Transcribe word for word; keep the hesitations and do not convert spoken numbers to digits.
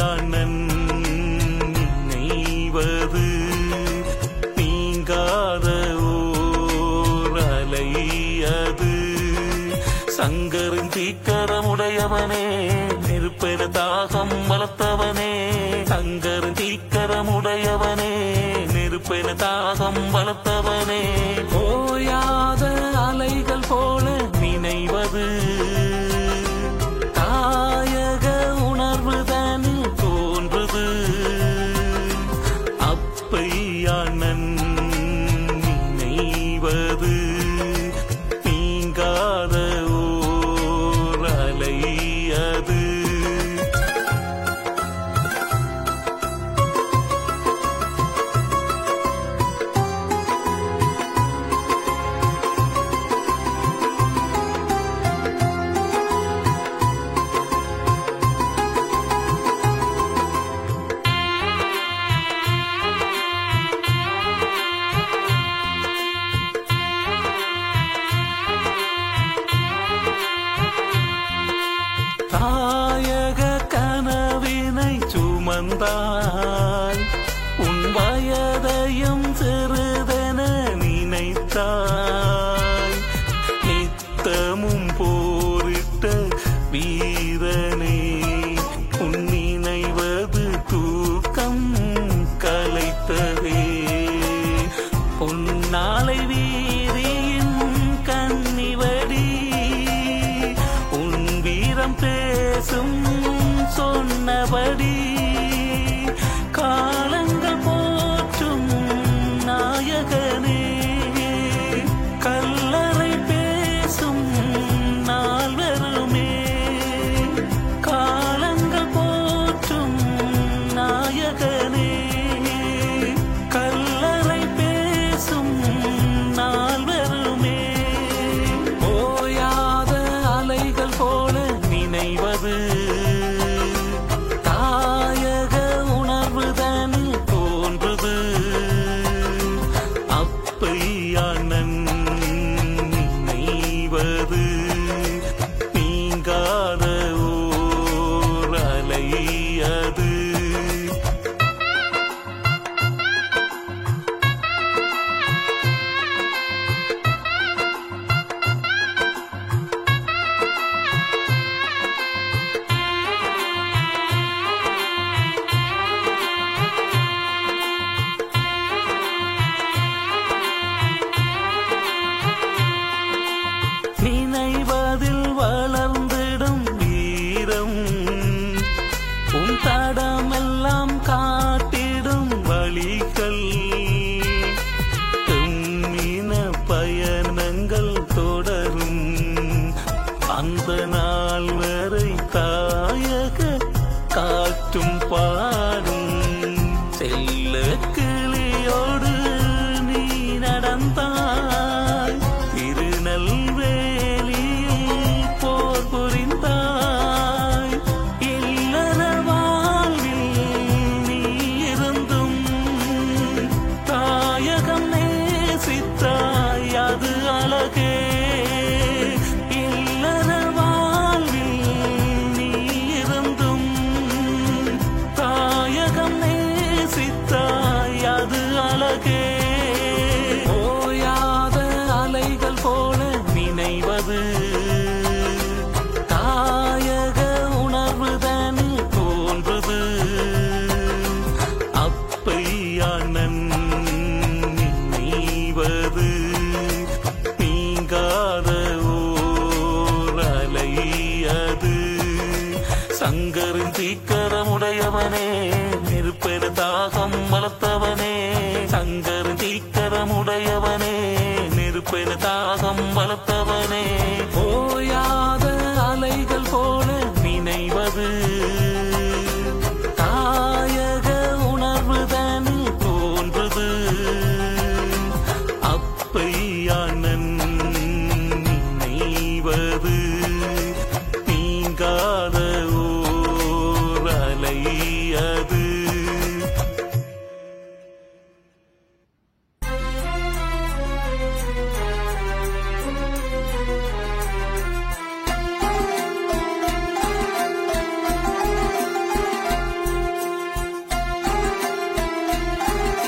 அப்பையானன் நினைவது நீங்காத ஓர் அலையது. சங்கரின் தீக்கரமுடையவனே, நெருப்பென தாகம் வளர்த்தவனே. சங்கரின் தீக்கரமுடையவனே, நெருப்பென தாகம் வளர்த்தவனே. ஓயாத அலைகள் போல நினைவது தாயக உணர்வுதனில் தோன்றுது. அப்பையானன் நினைவது நீங்காத ஓர் அலையது. தாயக கனவினை சுமந்தாய், உன் வயதையும் சிறிதென நினைத்தாய். நித்தமும் போரிட்ட வீரனே, உன் நினைவது தூக்கம் கலைத்ததே. பொன்னாலை வீதியின் கன்னிவடி உன் வீரம் பேசும் சொன்னபடி. காலங்கள் போற்றும் நாயகனே, கல்லறை பேசும் நாள் வருமே. காலங்கள் போற்றும் நாயகனே, கல்லறை பேசும் நாள் வருமே. ஓயாத அலைகள் போல நினைவது தாயக உணர்வுதனில் தோன்றுது. அப்பையானன் நினைவது நீங்காத ஓர் அலையது. நினைவதில் வளர்ந்திடும் வீரம், உன் தடமெல்லாம் காட்டிடும் வழிகள். எம்மின பயணங்கள் தொடரும் அந்த நாள் வரை தாயக காற்றும் பாடும். செல்ல கிளியோடு நீ நடந்தாய், திருநெல்வேலியில் போர் புரிந்தாய். இல்லற வாழ்வில் நீ இருந்தும் தாயகம் நேசித்தாய், அது அழகே. இல்லற வாழ்வில் நீ இருந்தும் தாயகம் நேசித்தாய், அது அழகே. ஓயாத அலைகள் போல நினைவது தாயக உணர்வுதனில் தோன்றுது. அப்பையானன் நினைவது நீங்காத ஓர் அலையது. சங்கரின் தீக்கரமுடையவனே,